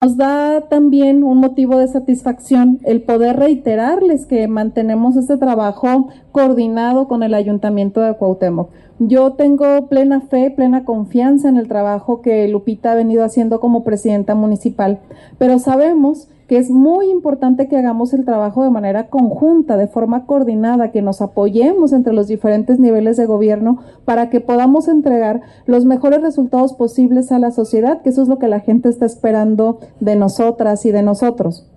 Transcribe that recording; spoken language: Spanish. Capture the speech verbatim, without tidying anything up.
Nos da también un motivo de satisfacción el poder reiterarles que mantenemos este trabajo coordinado con el Ayuntamiento de Cuauhtémoc. Yo tengo plena fe, plena confianza en el trabajo que Lupita ha venido haciendo como presidenta municipal, pero sabemos que es muy importante que hagamos el trabajo de manera conjunta, de forma coordinada, que nos apoyemos entre los diferentes niveles de gobierno para que podamos entregar los mejores resultados posibles a la sociedad, que eso es lo que la gente está esperando de nosotras y de nosotros.